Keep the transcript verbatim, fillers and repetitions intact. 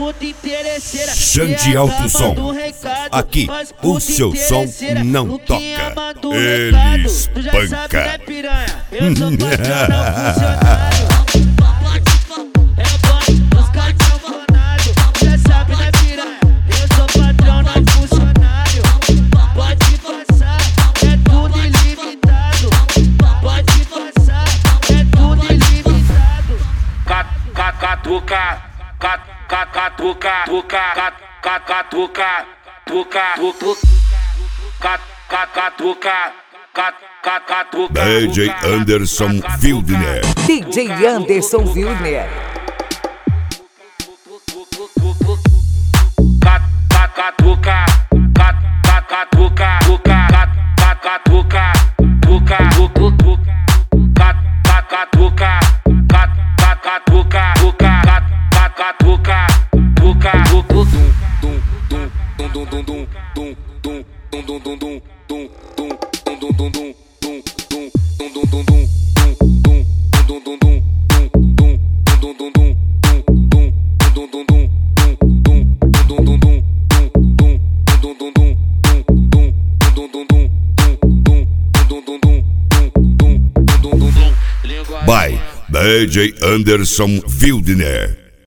puta interesseira. Xande Alto Som. Aqui o seu som não toca, ele espanca. Eu sou patrão, não funcionário. Catuca, catuca, catuca, catuca, catuca, catuca. D J Anderson Wildner. D J Anderson Wildner. Catuca, catuca, catuca, catuca. By D J Anderson Wildner.